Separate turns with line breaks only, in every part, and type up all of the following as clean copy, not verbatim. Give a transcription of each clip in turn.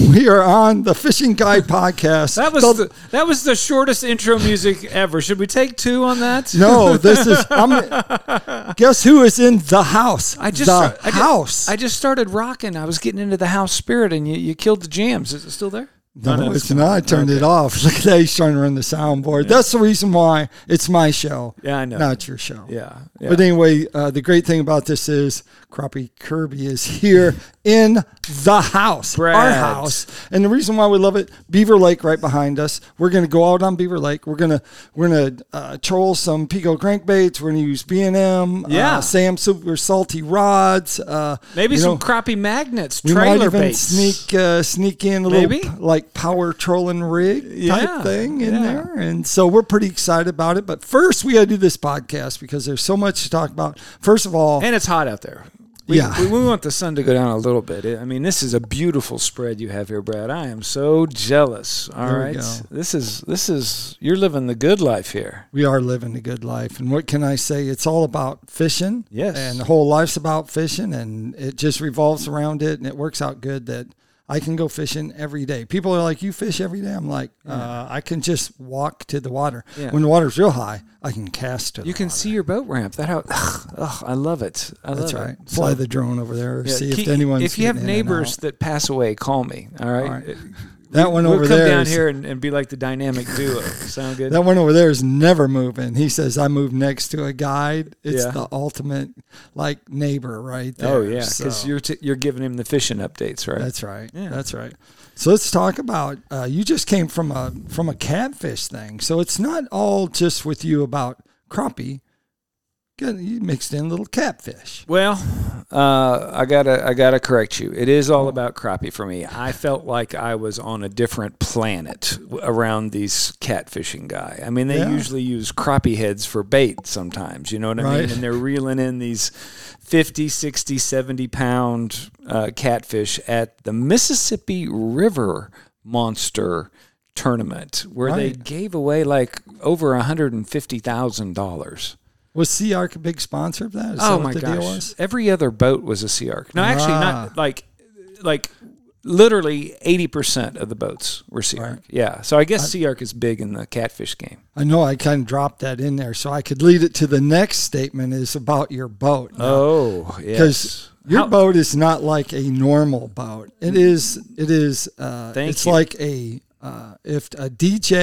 We are on the Fishing Guide podcast.
That was the shortest intro music ever. Should we take 2 on that?
No, this is. Guess who is in the house?
I just started rocking. I was getting into the house spirit, and you killed the jams. Is it still there?
No, it's not. I turned it off. Look at that. He's trying to run the soundboard. Yeah. That's the reason why it's my show.
Yeah, I know.
Not your show.
Yeah.
But anyway, the great thing about this is Crappie Kirby is here in the house,
Brad.
Our house. And the reason why we love it, Beaver Lake right behind us. We're going to go out on Beaver Lake. We're gonna troll some Pico crankbaits. We're going to use B&M, Sam Super Salty rods.
Maybe some crappie magnets,
we
trailer
might even
baits.
sneak in a little like power trolling rig type thing in there. And so we're pretty excited about it. But first, we got to do this podcast because there's so much to talk about. First of all,
and it's hot out there. We want the sun to go down a little bit. I mean, this is a beautiful spread you have here, Brad. I am so jealous. All right, this is you're living the good life here.
We are living the good life, and what can I say? It's all about fishing.
Yes,
and the whole life's about fishing, and it just revolves around it, and it works out good that I can go fishing every day. People are like, you fish every day? I'm like, I can just walk to the water. Yeah. When the water's real high, I can cast to the water.
You can see your boat ramp. I love it.
That's right. Fly the drone over there, see if anyone's
If you have neighbors that pass away, call me. All right.
That one over
we'll
there.
We'll come down here and be like the dynamic duo. Sound good?
That one over there is never moving. He says, I move next to a guide. It's the ultimate like neighbor right there.
Oh, yeah, because you're giving him the fishing updates, right?
That's right. Yeah. That's right. So let's talk about, you just came from a catfish thing. So it's not all just with you about crappie. You mixed in a little catfish.
Well, I gotta correct you. It is all about crappie for me. I felt like I was on a different planet around these catfishing guy. I mean, they usually use crappie heads for bait sometimes, you know what I mean? And they're reeling in these 50, 60, 70-pound catfish at the Mississippi River Monster Tournament where they gave away like over $150,000.
Was Sea Ark a big sponsor of that? Is
oh
that
my
what the
gosh!
Deal was?
Every other boat was a Sea Ark. No, actually, not like literally 80% of the boats were Sea Ark. Yeah, so I guess Sea Ark is big in the catfish game.
I know. I kind of dropped that in there so I could lead it to the next statement is about your boat. Now,
yes,
because your boat is not like a normal boat. It is. It's like a. If the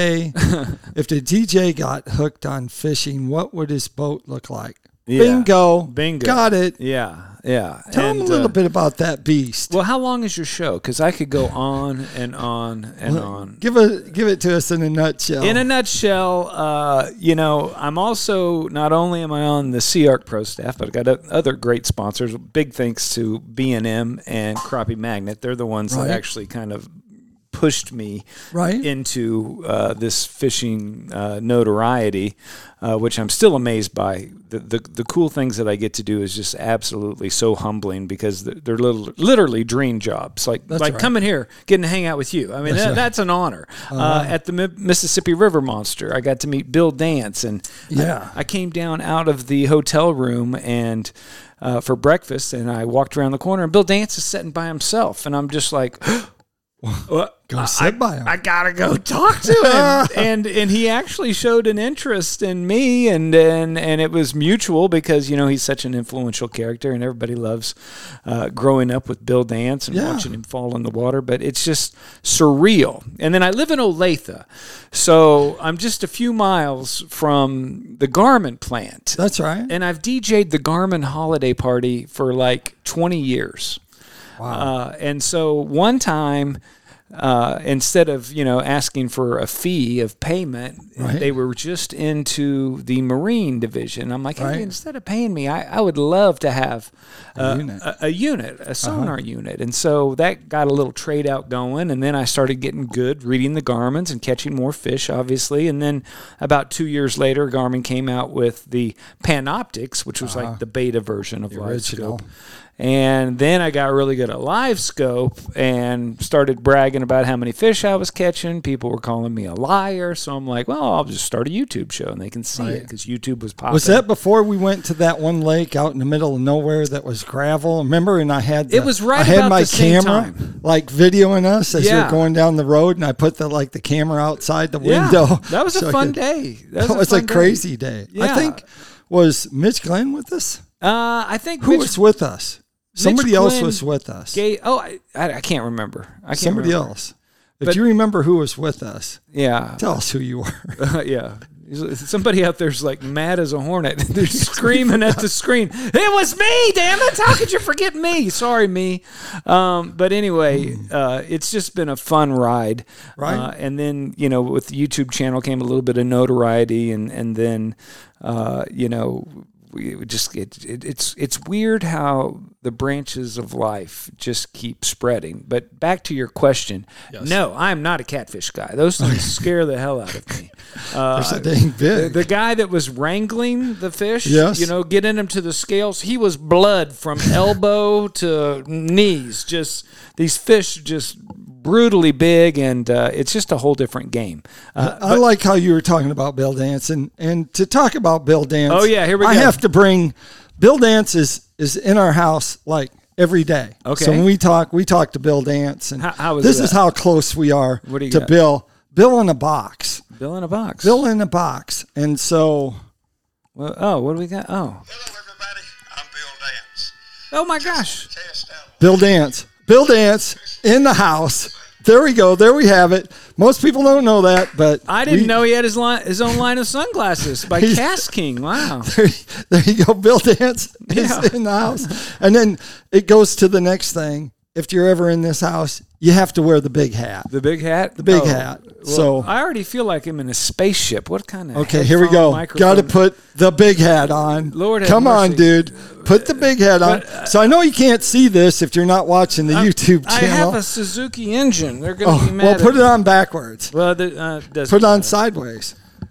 DJ got hooked on fishing, what would his boat look like?
Yeah.
Bingo.
Got
it.
Yeah.
Tell him a little bit about that beast.
Well, how long is your show? Because I could go on and on and on.
Give it to us in a nutshell.
In a nutshell, I'm also, not only am I on the Sea Ark Pro staff, but I've got other great sponsors. Big thanks to B&M and Crappie Magnet. They're the ones that actually kind of pushed me into this fishing notoriety, which I'm still amazed by. The cool things that I get to do is just absolutely so humbling because they're literally dream jobs. Like coming here, getting to hang out with you. I mean, that's an honor. At the Mississippi River Monster, I got to meet Bill Dance, and I came down out of the hotel room and for breakfast, and I walked around the corner, and Bill Dance is sitting by himself, and I'm just like,
go sit by him.
I gotta go talk to him, and he actually showed an interest in me, and it was mutual because he's such an influential character, and everybody loves growing up with Bill Dance and watching him fall in the water. But it's just surreal. And then I live in Olathe, so I'm just a few miles from the Garmin plant.
That's right.
And I've DJ'd the Garmin holiday party for like 20 years.
Wow.
And so one time, instead of, asking for a fee of payment, they were just into the marine division. I'm like, hey, instead of paying me, I would love to have a unit, a sonar unit. And so that got a little trade out going. And then I started getting good reading the Garmins and catching more fish, obviously. And then about 2 years later, Garmin came out with the Panoptix, which was like the beta version of LiveScope. And then I got really good at LiveScope and started bragging bragging about how many fish I was catching. People were calling me a liar. So I'm like, well, I'll just start a YouTube show and they can see it because YouTube was popping.
Was that before we went to that one lake out in the middle of nowhere that was gravel? Remember? And I had
it was right
I had
about
my
the same
camera
time.
like videoing us as
Yeah.
you're going down the road, and I put the camera outside the window.
That was a fun day.
That was a crazy day.
Yeah.
I think, was Mitch Glenn with us?
I think
Who was with us? Somebody else
Glenn
was with us.
I can't remember.
Somebody else. If you remember who was with us, tell us who you were.
Yeah. Somebody out there's like mad as a hornet. They're screaming at the screen. It was me, damn it. How could you forget me? Sorry, me. But anyway, it's just been a fun ride.
Right.
And then, with the YouTube channel came a little bit of notoriety. And then, we just it's weird how the branches of life just keep spreading. But back to your question, no, I'm not a catfish guy. Those things scare the hell out of me.
They're so dang big.
The guy that was wrangling the fish, getting them to the scales, he was blood from elbow to knees. Just these fish just brutally big, and it's just a whole different game.
I like how you were talking about Bill Dance, and to talk about Bill Dance.
Oh yeah, here we go.
I have to bring Bill Dance is in our house like every day.
Okay.
So when we talk to Bill Dance, and
how is
this
that?
is how close we are to
got?
Bill. Bill in a box.
Bill in a box.
Bill in a box, and so.
Well, what do we got? Oh.
Hello, everybody. I'm Bill Dance.
Oh my gosh.
Bill Dance. Bill Dance in the house. There we go. There we have it. Most people don't know that, but
I didn't know he had his own line of sunglasses by Cast King. Wow.
There you go. Bill Dance is in the house. And then it goes to the next thing. If you're ever in this house, you have to wear the big hat.
The big hat?
The big hat.
Well,
so
I already feel like I'm in a spaceship. What kind of
okay, here we go. Got to put the big hat on.
Lord have
Come on,
mercy.
dude. Put the big hat on. So I know you can't see this if you're not watching the YouTube channel.
I have a Suzuki engine. They're going to be mad.
Well, put it on backwards.
Well,
put it on sideways.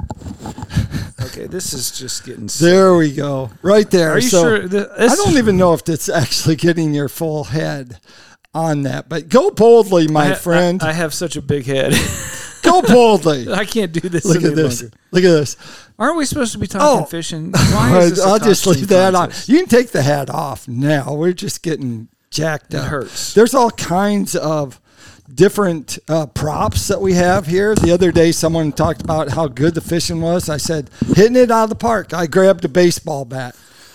Okay, this is just getting sick.
There we go. Right there.
Are you sure?
I don't even know if it's actually getting your full head on that, but go boldly, my friend.
I have such a big head.
Go boldly.
I can't do this.
Look at this. Look at this.
Aren't we supposed to be talking fishing? Why is this
I'll just leave that
contest?
on. You can take the hat off now. We're just getting jacked up.
It hurts.
There's all kinds of different props that we have here. The other day, someone talked about how good the fishing was. I said, hitting it out of the park. I grabbed a baseball bat.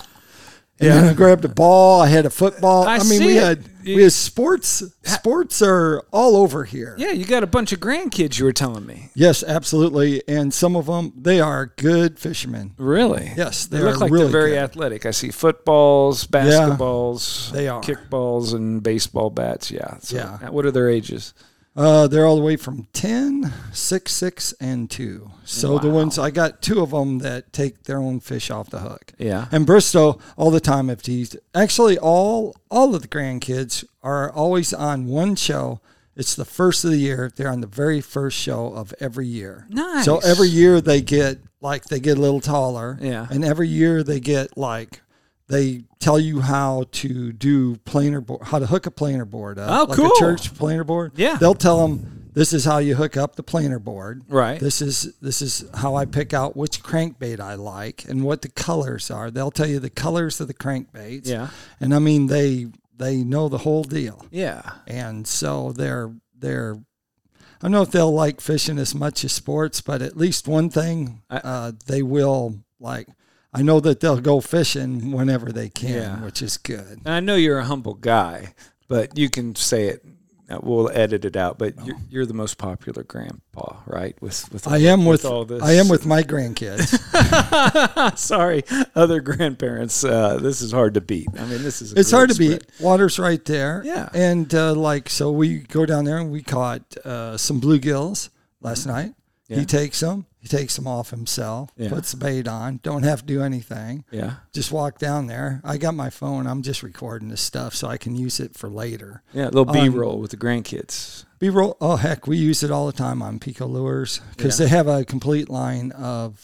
And then I grabbed a ball. I had a football. We had sports. Sports are all over here.
Yeah, you got a bunch of grandkids, you were telling me.
Yes, absolutely. And some of them, they are good fishermen.
Really?
Yes,
they look like they're very athletic. I see footballs, basketballs,
they are.
kickballs, and baseball bats. Yeah. So what are their ages?
They're all the way from 10, 6, 6, and 2. So the ones, I got 2 of them that take their own fish off the hook.
Yeah.
And Bristow all the time have teased. Actually, all of the grandkids are always on one show. It's the first of the year. They're on the very first show of every year.
Nice.
So every year they get a little taller.
Yeah.
And every year they get they tell you how to do planer board, how to hook a planer board up.
Oh, cool.
Like a church planer board.
Yeah.
They'll tell them, this is how you hook up the planer board.
Right.
This is how I pick out which crankbait I like and what the colors are. They'll tell you the colors of the crankbaits.
Yeah.
And I mean, they know the whole deal.
Yeah.
And so they're I don't know if they'll like fishing as much as sports, but at least one thing they will like. I know that they'll go fishing whenever they can, which is good.
And I know you're a humble guy, but you can say it. We'll edit it out. But you're the most popular grandpa, right?
I am with
all this.
I am with my grandkids.
Sorry, other grandparents. This is hard to beat. I mean, this is.
It's hard to beat. Water's right there.
Yeah.
And so we go down there and we caught some bluegills last night. Yeah. He takes them off himself, puts the bait on, don't have to do anything.
Yeah.
Just walk down there. I got my phone. I'm just recording this stuff so I can use it for later.
Yeah, a little B-roll with the grandkids.
B-roll, oh, heck, we use it all the time on Pico Lures because they have a complete line of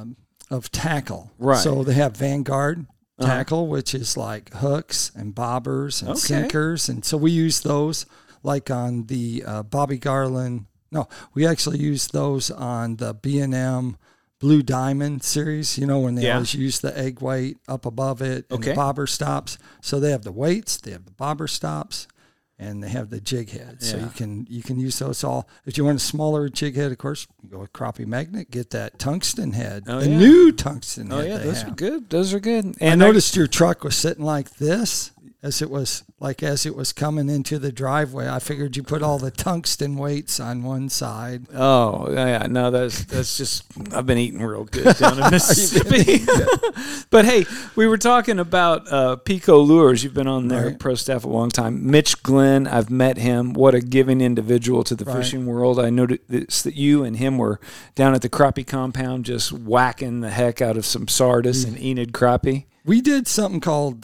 tackle.
Right.
So they have Vanguard tackle, which is like hooks and bobbers and sinkers. And so we use those like on the Bobby Garland. No, we actually use those on the B&M Blue Diamond series, when they always use the egg weight up above it and the bobber stops. So they have the weights, they have the bobber stops, and they have the jig head. So you can use those all. If you want a smaller jig head, of course, you go with Crappie Magnet, get that tungsten head, new tungsten head.
Oh, yeah, those are good. Those are good.
And I noticed your truck was sitting like this. As it was coming into the driveway, I figured you put all the tungsten weights on one side.
Oh yeah, no, that's just I've been eating real good down in Mississippi. But hey, we were talking about Pico Lures. You've been on their pro staff a long time. Mitch Glenn, I've met him. What a giving individual to the fishing world. I noticed that you and him were down at the crappie compound just whacking the heck out of some Sardis and Enid crappie.
We did something called.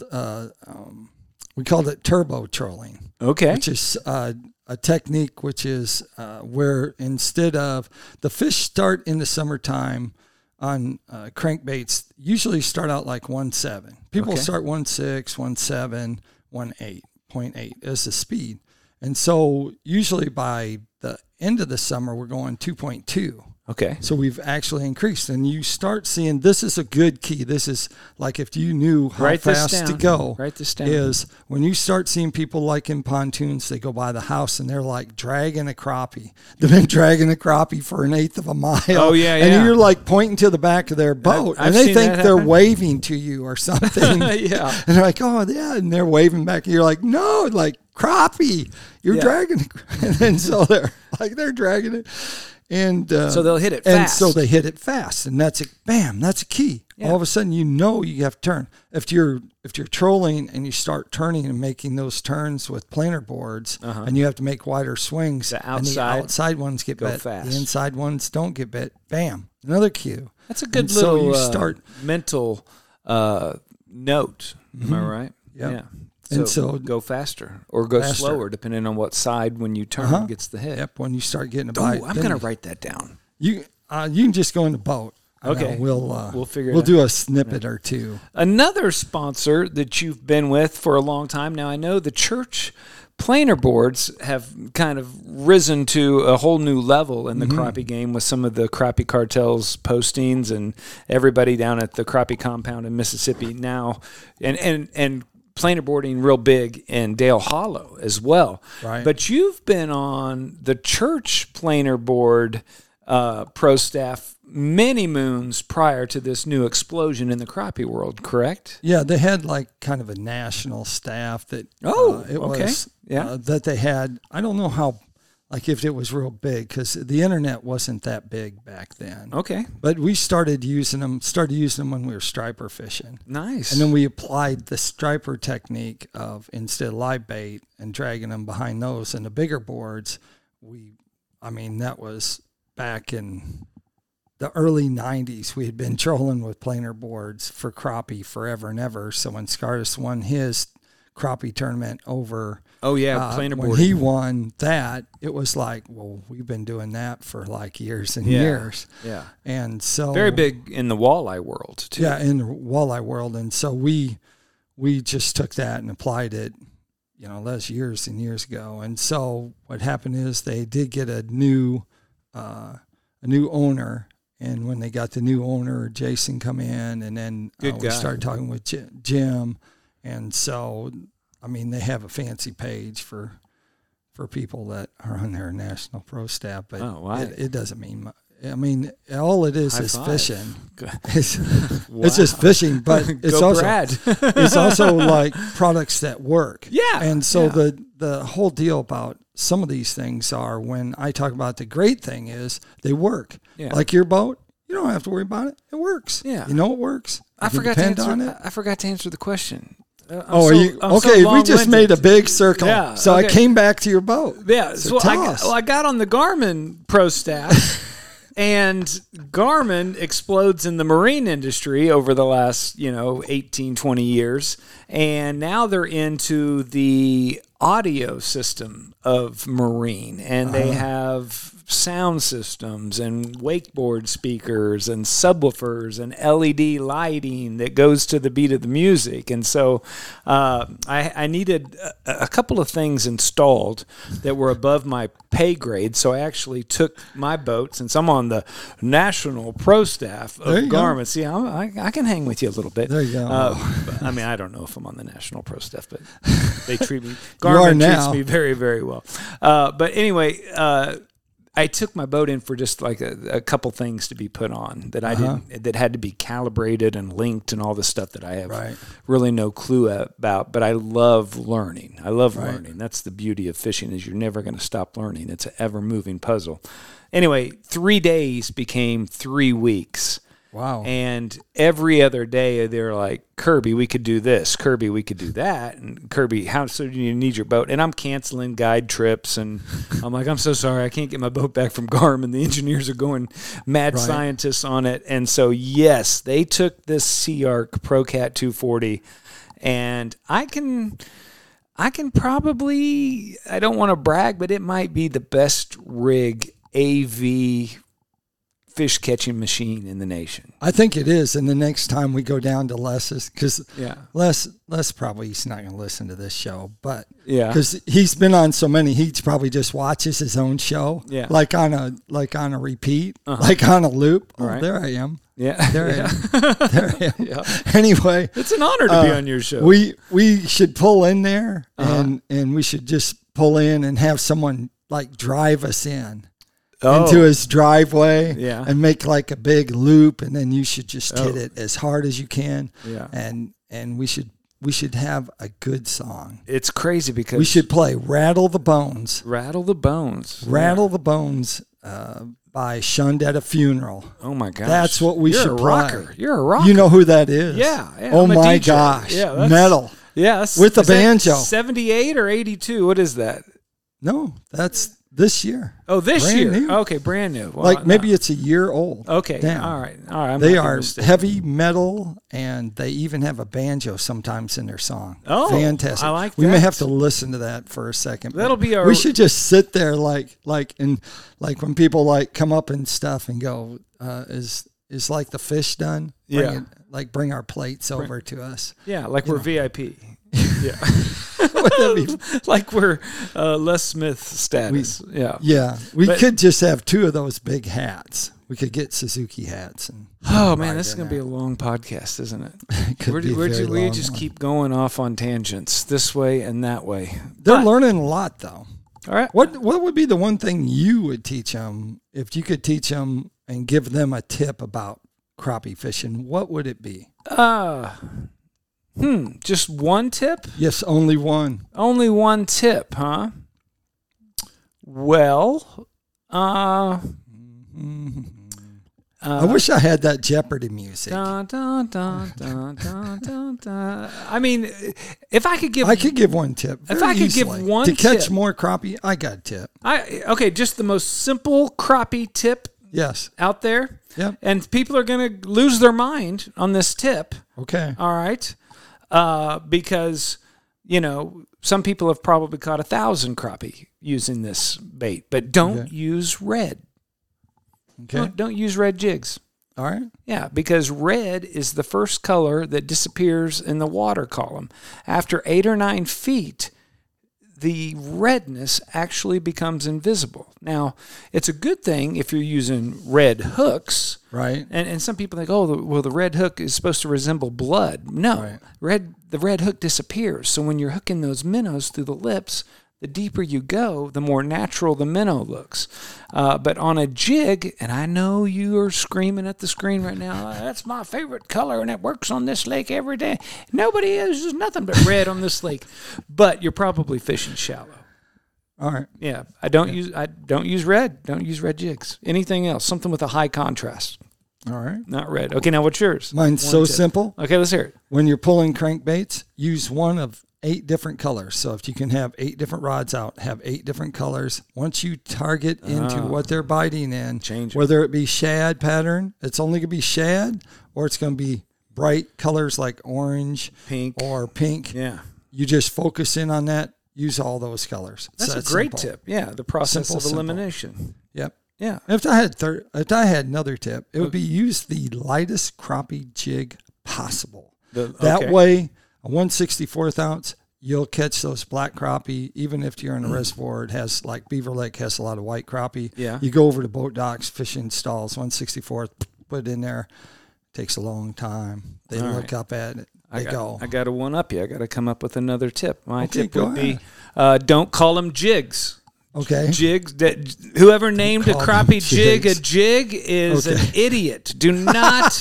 We called it turbo trolling.
Okay.
Which is a technique which is where instead of the fish start in the summertime on crankbaits, usually start out like 1.7. People start 1.6, 1.7, 1.8, 0.8 as the speed. And so usually by the end of the summer, we're going 2.2.
Okay.
So we've actually increased, and you start seeing this is a good key. This is like if you knew how fast to go.
Write this down.
Is when you start seeing people like in pontoons, they go by the house and they're like dragging a crappie. They've been dragging a crappie for 1/8 of a mile.
Oh yeah,
and you're like pointing to the back of their boat, and they think they're waving to you or something.
Yeah.
And they're like, oh yeah, and they're waving back, and you're like, no, like crappie, you're dragging it. And then so they're dragging it. And
so they'll hit it fast.
And so they hit it fast, and that's it. Bam, that's a key. Yeah. All of a sudden, you have to turn. If you're trolling and you start turning and making those turns with planer boards, and you have to make wider swings,
the
outside ones get bit,
fast.
The inside ones don't get bit. Bam, another cue.
That's a good little mental note. Am I right?
Yep.
Yeah. So go faster or go slower, depending on what side when you turn gets the hit.
Yep, when you start getting a bite.
I'm going to write that down.
You can just go in the boat.
Okay,
we'll
figure it out.
We'll do a snippet or two.
Another sponsor that you've been with for a long time now. I know the church planer boards have kind of risen to a whole new level in the crappie game with some of the Crappie Cartel's postings and everybody down at the crappie compound in Mississippi now, and planer boarding real big in Dale Hollow as well.
Right.
But you've been on the church planer board pro staff many moons prior to this new explosion in the crappie world, correct?
Yeah, they had like kind of a national staff that that they had. I don't know how, like if it was real big, because the internet wasn't that big back then.
Okay.
But we started using them when we were striper fishing.
Nice.
And then we applied the striper technique of instead of live bait and dragging them behind those and the bigger boards, that was back in the early 90s. We had been trolling with planer boards for crappie forever and ever. So when Scartis won his crappie tournament over.
Oh yeah, planer board.
When he won that, it was like, well, we've been doing that for like years and years.
Yeah.
And so
very big in the walleye world too.
Yeah, in the walleye world. And so we just took that and applied it, that was years and years ago. And so what happened is they did get a new owner. And when they got the new owner, Jason come in, and then we started talking with Jim. And so, they have a fancy page for people that are on their national pro staff, but it doesn't mean much. All it is fishing. It's just fishing, but it's also like products that work.
Yeah.
And so the whole deal about some of these things are, when I talk about the great thing is they work. Yeah. Like your boat, you don't have to worry about it. It works.
Yeah.
You know it works.
I forgot to answer the question.
We just made a big circle. Yeah, so I came back to your boat.
Yeah. So I got on the Garmin pro staff, and Garmin explodes in the marine industry over the last, 18, 20 years. And now they're into the audio system of marine, and they have sound systems and wakeboard speakers and subwoofers and LED lighting that goes to the beat of the music. And so I needed a couple of things installed that were above my pay grade. So I actually took my boat, since I'm on the national pro staff of Garmin. See, I can hang with you a little bit.
There you go.
I mean, I don't know if I'm on the national pro staff, but they treat me. Garmin treats me very, very well. But anyway, I took my boat in for just like a couple things to be put on that I didn't, that had to be calibrated and linked and all the stuff that I have really no clue about. But I love learning. I love learning. That's the beauty of fishing, is you're never going to stop learning. It's an ever moving puzzle. Anyway, 3 days became 3 weeks.
Wow.
And every other day they're like, Kirby, we could do this. Kirby, we could do that. And Kirby, how soon do you need your boat? And I'm canceling guide trips. And I'm like, I'm so sorry. I can't get my boat back from Garmin. The engineers are going mad scientists on it. And so, yes, they took this Sea-Ark ProCat 240. And I can probably, I don't want to brag, but it might be the best rig AV fish catching machine in the nation.
I think it is. And the next time we go down to Les's, because Les probably he's not going to listen to this show, but because he's been on so many, he probably just watches his own show, like on a repeat, like on a loop. Oh, there I am.
Yeah,
there I am. There I am. Yeah. Anyway,
it's an honor to be on your show.
We should pull in there, and we should just pull in and have someone like drive us into his driveway and make like a big loop, and then you should just hit it as hard as you can. Yeah. And we should have a good song.
It's crazy because
we should play Rattle the Bones.
Rattle the Bones.
Rattle the Bones by Shunned at a Funeral.
Oh my gosh.
That's what we should play.
Rocker. You're a rocker.
You know who that is?
Yeah.
Oh my gosh.
Yeah,
metal.
Yeah,
with a banjo.
78 or 82? What is that?
No, that's this year.
Oh, this
brand
year.
New.
Okay, brand new. Well,
like maybe it's a year old.
Okay.
Damn.
All right.
They are heavy metal, and they even have a banjo sometimes in their song.
Oh,
fantastic!
I like that.
We may have to listen to that for a second.
That'll be our.
We should just sit there like when people like come up and stuff and go, is like the fish done? Bring our plates over to us.
Yeah, like we're VIP. Yeah. Like we're Les Smith status.
We could just have 2 of those big hats. We could get Suzuki hats. And
man, this is going to be a long podcast, isn't it? We just keep going off on tangents this way and that way.
They're learning a lot, though.
All right.
What would be the one thing you would teach them if you could teach them and give them a tip about crappie fishing? What would it be?
Just one tip?
Yes, only one.
Only one tip, huh? Well,
I wish I had that Jeopardy music.
Dun, dun, dun, dun, dun, dun, dun. I mean, if I could give...
I could give one tip.
If I could give one tip...
To catch more crappie, I got a tip.
Okay, just the most simple crappie tip out there.
Yep.
And people are going to lose their mind on this tip.
Okay.
All right. Because, some people have probably caught 1,000 crappie using this bait, but don't use red.
Okay.
Don't use red jigs.
All right.
Yeah, because red is the first color that disappears in the water column. After 8 or 9 feet, the redness actually becomes invisible. Now, it's a good thing if you're using red hooks.
Right.
And some people think, the red hook is supposed to resemble blood. No, the red hook disappears. So when you're hooking those minnows through the lips, the deeper you go, the more natural the minnow looks. But on a jig, and I know you are screaming at the screen right now, that's my favorite color, and it works on this lake every day. Nobody uses nothing but red on this lake. But you're probably fishing shallow.
All right.
Yeah, I don't use red. Don't use red jigs. Anything else? Something with a high contrast.
All right.
Not red. Okay, now what's yours?
Mine's so simple.
Okay, let's hear it.
When you're pulling crankbaits, use one of 8 different colors. So if you can have 8 different rods out, have 8 different colors. Once you target into what they're biting in, whether it be shad pattern, it's only going to be shad, or it's going to be bright colors like orange,
pink,
or pink.
Yeah.
You just focus in on that. use all those colors.
That's a great tip. Yeah, the process of elimination.
Yep.
Yeah.
If I had another tip, it would be use the lightest crappie jig possible. That way, a 1/64 ounce, you'll catch those black crappie. Even if you're in a reservoir, it has like Beaver Lake has a lot of white crappie.
Yeah.
You go over to boat docks, fishing stalls, 1/64, put it in there. Takes a long time. They look up at it. I
got to one up you. I got to come up with another tip. My tip
go
would be don't call them jigs.
Okay.
Jigs. Whoever named a crappie jig a jig is an idiot. Do not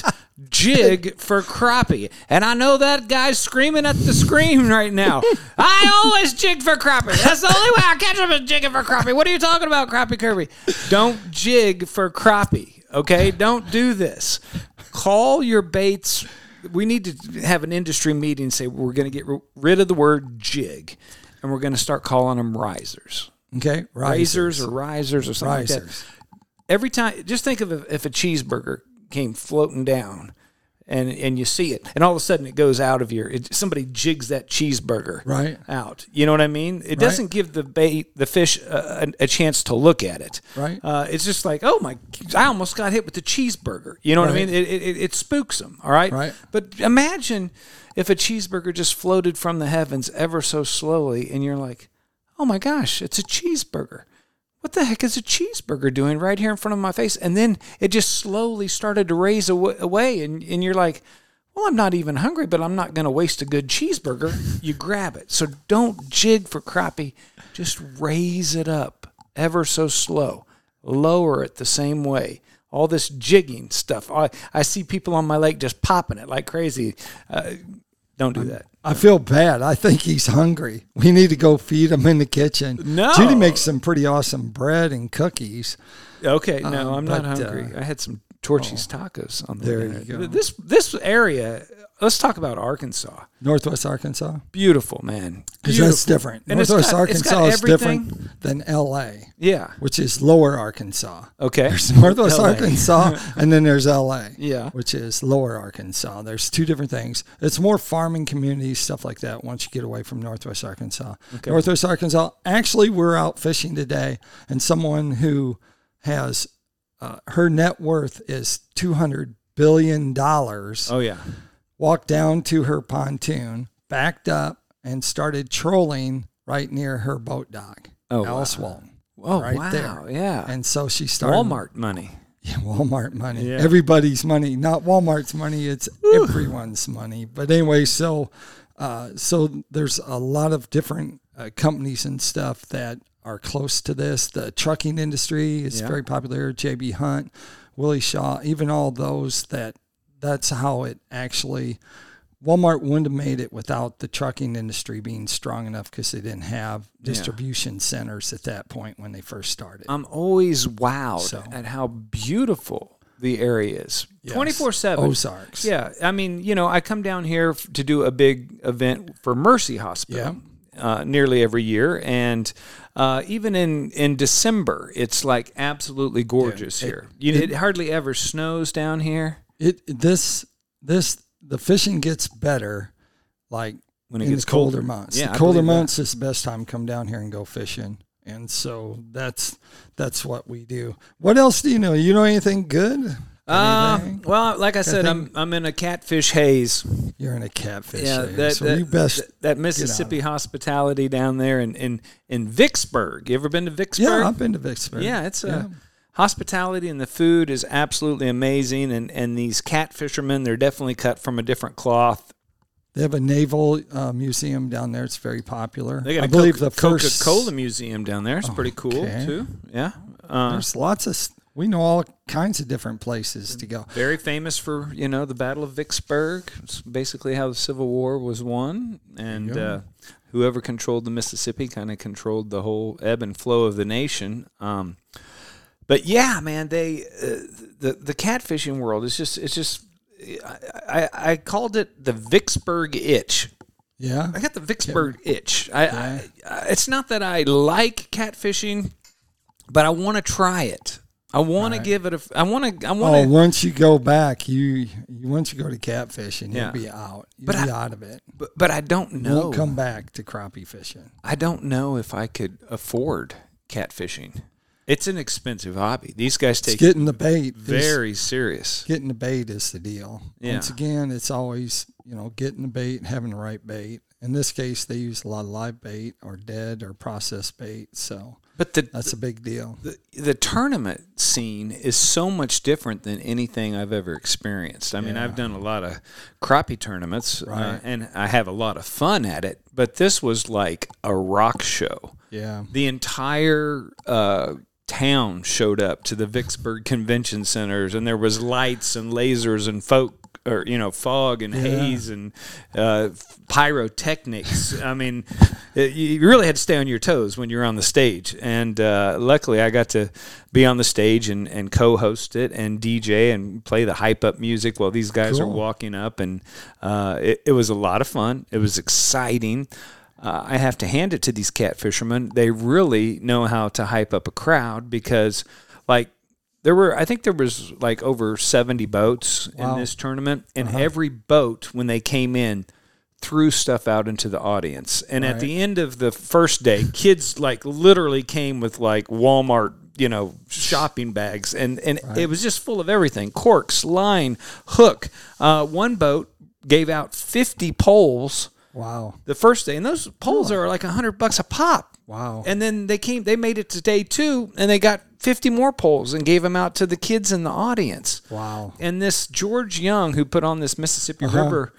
jig for crappie. And I know that guy's screaming at the screen right now. I always jig for crappie. That's the only way I catch them is jigging for crappie. What are you talking about, Crappie Kirby? Don't jig for crappie, okay? Don't do this. Call your baits. We need to have an industry meeting and say we're going to get rid of the word jig, and we're going to start calling them risers.
Okay,
risers or risers or something like that. Every time, just think of if a cheeseburger came floating down, and you see it, and all of a sudden it goes out of somebody jigs that cheeseburger out. You know what I mean? It doesn't give the fish a chance to look at it.
Right.
It's just like, oh my, I almost got hit with the cheeseburger. You know what I mean? It spooks them. All right.
Right.
But imagine if a cheeseburger just floated from the heavens ever so slowly, and you're like, oh my gosh, it's a cheeseburger. What the heck is a cheeseburger doing right here in front of my face? And then it just slowly started to raise away, and you're like, well, I'm not even hungry, but I'm not going to waste a good cheeseburger. You grab it. So don't jig for crappie. Just raise it up ever so slow. Lower it the same way. All this jigging stuff. I see people on my lake just popping it like crazy. Don't do that.
I feel bad. I think he's hungry. We need to go feed him in the kitchen.
No.
Judy makes some pretty awesome bread and cookies.
Okay, no, I'm not hungry. I had some Torchy's tacos on the
There
dinner.
you go.
This area, let's talk about Arkansas.
Northwest Arkansas?
Beautiful, man.
Because that's different.
And
Northwest
it's
Arkansas
got
is different than L.A.,
Yeah.
which is lower Arkansas.
Okay.
There's Northwest
LA.
Arkansas, and then there's L.A.,
Yeah.
which is lower Arkansas. There's two different things. It's more farming communities, stuff like that, once you get away from Northwest Arkansas.
Okay.
Northwest Arkansas, actually, we're out fishing today, and someone who has her net worth is $200 billion.
Oh, yeah.
Walked down to her pontoon, backed up, and started trolling right near her boat dock.
Oh,
Alice
wow.
Walton.
Oh,
right
wow.
there.
Yeah.
And so she started.
Walmart money.
Yeah, Walmart money.
Yeah.
Everybody's money. Not Walmart's money. It's everyone's money. But anyway, so there's a lot of different companies and stuff that are close to this. The trucking industry is very popular. J.B. Hunt, Willie Shaw, even all those that's how it actually, Walmart wouldn't have made it without the trucking industry being strong enough because they didn't have distribution centers at that point when they first started.
I'm always wowed at how beautiful the area is. 24/7.
Ozarks.
Yeah. I mean, I come down here to do a big event for Mercy Hospital. Nearly every year, and even in December, it's like absolutely gorgeous here. It hardly ever snows down here.
The fishing gets better, like
when it
in
gets
the colder
colder.
months.
Yeah,
the
I
colder
believe
months is the best time to come down here and go fishing, and so that's what we do. What else do you know? You know anything good?
Well, like I said, I'm in a catfish haze.
You're in a catfish
haze.
So
that Mississippi hospitality down there in Vicksburg. You ever been to Vicksburg?
Yeah, I've been to Vicksburg.
Yeah, it's hospitality, and the food is absolutely amazing. And these catfishermen, they're definitely cut from a different cloth.
They have a naval museum down there. It's very popular.
They got
I believe the first
Coca-Cola museum down there. It's pretty cool too. Yeah,
there's lots of. We know all kinds of different places to go.
Very famous for, the Battle of Vicksburg. It's basically how the Civil War was won. And whoever controlled the Mississippi kind of controlled the whole ebb and flow of the nation. But yeah, man, the catfishing world is just I called it the Vicksburg itch.
Yeah.
I got the Vicksburg itch. It's not that I like catfishing, but I want to try it. I want to give it a. I want to.
Once you go back, once you go to catfishing, you'll be out. You'll be out of it.
But I don't know.
You won't come back to crappie fishing.
I don't know if I could afford catfishing. It's an expensive hobby. These guys take
getting the bait
very serious.
Getting the bait is the deal. Yeah. Once again, it's always getting the bait, having the right bait. In this case, they use a lot of live bait or dead or processed bait. So. But that's a big deal.
The tournament scene is so much different than anything I've ever experienced. I mean, I've done a lot of crappie tournaments, and I have a lot of fun at it. But this was like a rock show.
Yeah.
The entire town showed up to the Vicksburg Convention Centers, and there was lights and lasers and fog and haze and pyrotechnics. I mean, you really had to stay on your toes when you're on the stage. And luckily, I got to be on the stage and co-host it and DJ and play the hype-up music while these guys are walking up. And it was a lot of fun. It was exciting. I have to hand it to these catfishermen. They really know how to hype up a crowd because, I think there was like over 70 boats in this tournament, and every boat, when they came in, threw stuff out into the audience. And at the end of the first day, kids literally came with Walmart, shopping bags, and it was just full of everything: corks, line, hook. One boat gave out 50 poles.
Wow.
The first day, and those poles are like $100 a pop.
Wow.
And then they made it to day 2, and they got 50 more poles and gave them out to the kids in the audience.
Wow.
And this George Young, who put on this Mississippi River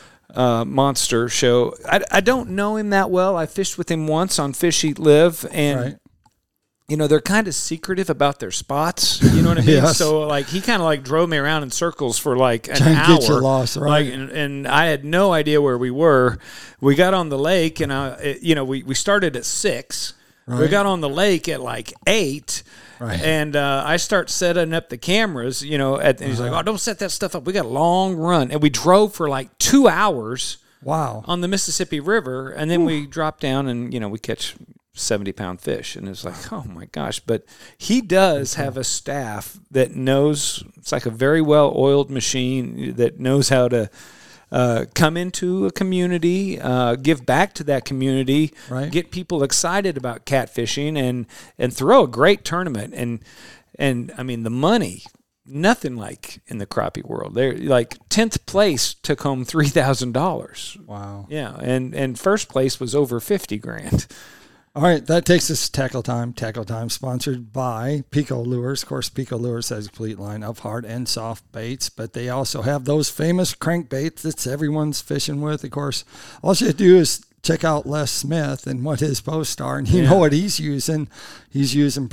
monster show, I don't know him that well. I fished with him once on Fish Eat Live, and they're kind of secretive about their spots. You know what I mean?
Yes.
So he kind of drove me around in circles for an hour.
Get you lost, right?
And I had no idea where we were. We got on the lake, and we started at 6. Right. We got on the lake at 8.
Right.
And I start setting up the cameras. And he's like, "Oh, don't set that stuff up. We got a long run," and we drove for 2 hours.
Wow.
On the Mississippi River, and then we dropped down, and we catch 70-pound fish, and it's like, oh my gosh. But he does have a staff that knows. It's like a very well oiled machine that knows how to come into a community, give back to that community, get people excited about catfishing, and throw a great tournament. And I mean, the money, nothing like in the crappie world. They're 10th place took home $3,000.
Wow.
Yeah, and first place was over $50,000.
All right, that takes us to Tackle Time. Tackle Time sponsored by Pico Lures. Of course, Pico Lures has a complete line of hard and soft baits, but they also have those famous crankbaits that everyone's fishing with. Of course, all you have to do is check out Les Smith and what his posts are, and you know what he's using. He's using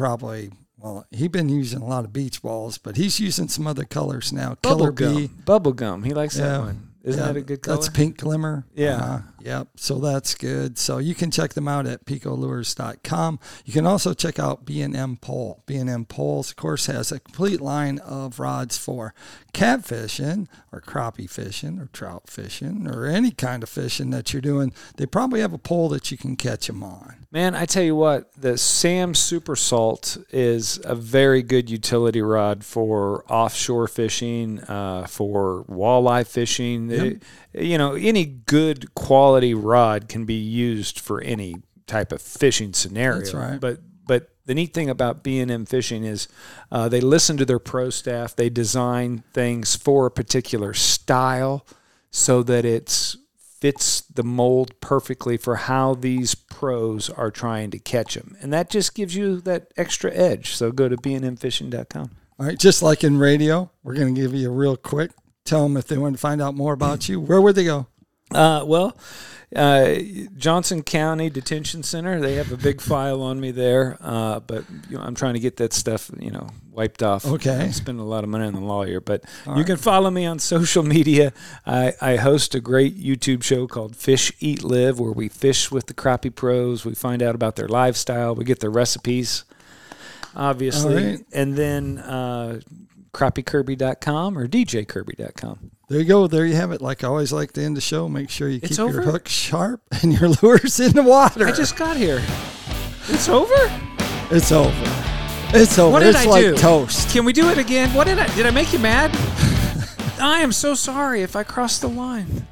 he's been using a lot of beach balls, but he's using some other colors now. Killer Bee.
Bubble gum. He likes that one. Isn't that a good color?
That's Pink Glimmer.
Yeah.
Yep. So that's good. So you can check them out at picolures.com. You can also check out B&M Pole. B&M Poles, of course, has a complete line of rods for catfishing or crappie fishing or trout fishing or any kind of fishing that you're doing. They probably have a pole that you can catch them on.
Man, I tell you what, the Sam Super Salt is a very good utility rod for offshore fishing, for walleye fishing.
Yep.
Any good quality rod can be used for any type of fishing scenario.
That's right.
But the neat thing about B&M Fishing is they listen to their pro staff. They design things for a particular style so that it fits the mold perfectly for how these pros are trying to catch them. And that just gives you that extra edge. So go to bnmfishing.com.
All right, just like in radio, we're going to give you a real quick. Tell them if they want to find out more about you. Where would they go?
Johnson County Detention Center. They have a big file on me there, but I'm trying to get that stuff, wiped off.
Okay.
I'm spending a lot of money on the lawyer, but you can follow me on social media. I host a great YouTube show called Fish Eat Live, where we fish with the crappie pros. We find out about their lifestyle. We get their recipes, obviously,
right.
And then crappiekirby.com or djkirby.com.
There you go. There you have it. Like I always like to end the show, make sure you keep your hook sharp and your lures in the water.
I just got here. It's over?
It's over. It's over.
What did
It's
I
like
do?
toast.
Can we do it again? Did I make you mad? I am so sorry if I crossed the line.